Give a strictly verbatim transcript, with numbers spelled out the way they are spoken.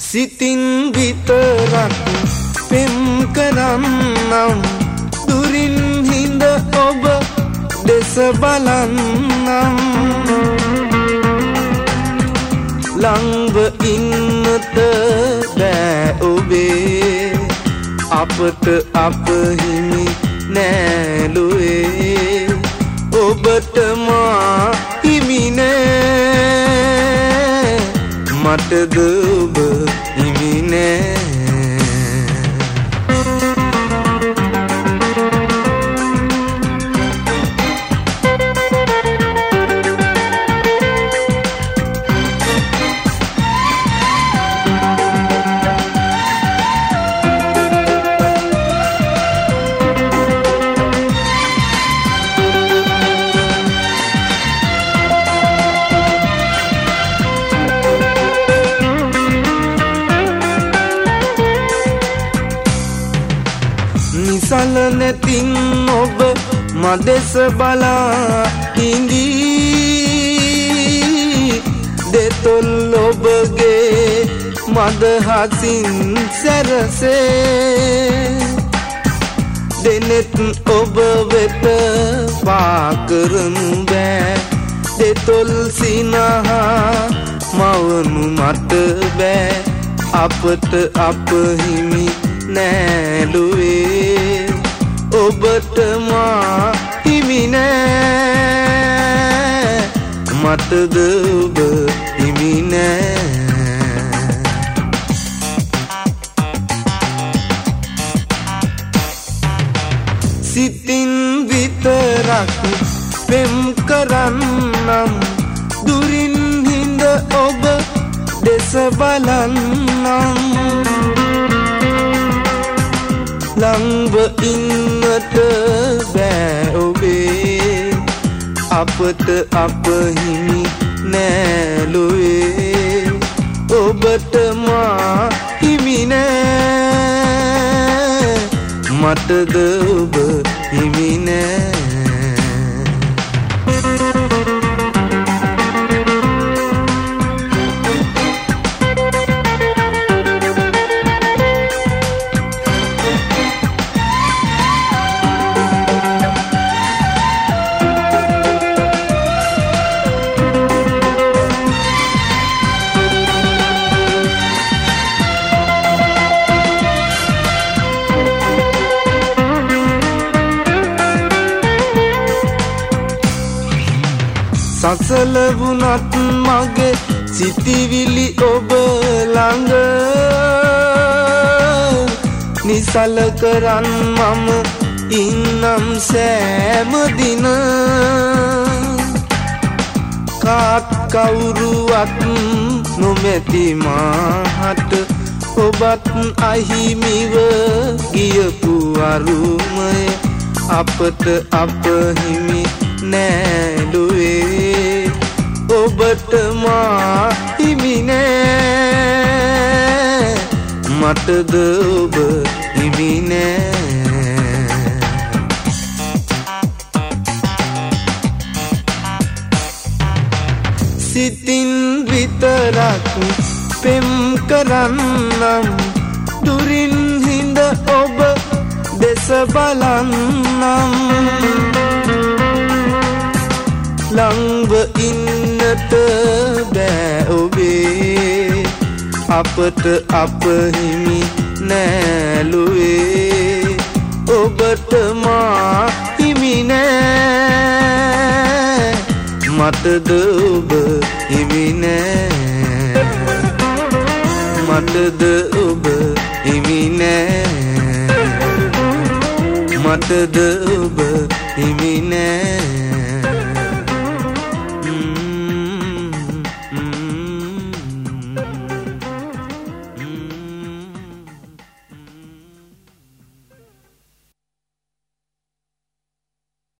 සිතින් විතරක් පෙම් කරන්නම් දුරින් හිඳ ඔබ දෙස බලන්නම් ළඟව ඉන්නත බෑ ඔබේ අපට අප හිමි නෑලුවේ ඔබට මා හිමි නෑ මටද ඔබ හිමි නෑ නිසල නැතින් ඔබ මදෙස බලා ඉඳී දෙතොල් ඔබගේ මද හසින් සැරසේ දෙනෙත් ඔබ වෙත පාකරනු බෑ දෙතොල් සිනහා මවනු මට බෑ අපට අප හිමි නෑලුවේ ඔබට මා හිමි නෑ මටද ඔබ හිමි නෑ සිතින් විතරක් පෙම් කරන්නම් දුරින් හිඳ ඔබ දෙස බලන්නම් ළඟව ඉන්නට බෑ ඔබේ අපට අප හිමි නෑලුවේ ඔබට මා හිමි නෑ මටද ඔබ හිමි නෑ සසල වුණත් මගේ සිතිවිලි ඔබ ළඟ නිසල කරන් මම ඉන්නම් සෑම දින කාත් කවුරුවත් නොමැති මාහට ඔබත් අහිමිව ගියපු අරුමය අපට අප හිමි නෑලුවේ ඔබට මා හිමි නෑ මටද ඔබ හිමි නෑ සිතින් විතරක් පෙම් කරන්නම් දුරින් හිඳ ඔබ දෙස බලන්නම් ළඟව ඉන්නට බෑ ඔබේ අපට අප හිමි නෑලුවේ ඔබට මා හිමි නෑ මටද ඔබ හිමි නෑ මටද ඔබ හිමි නෑ මටද ඔබ හිමි නෑ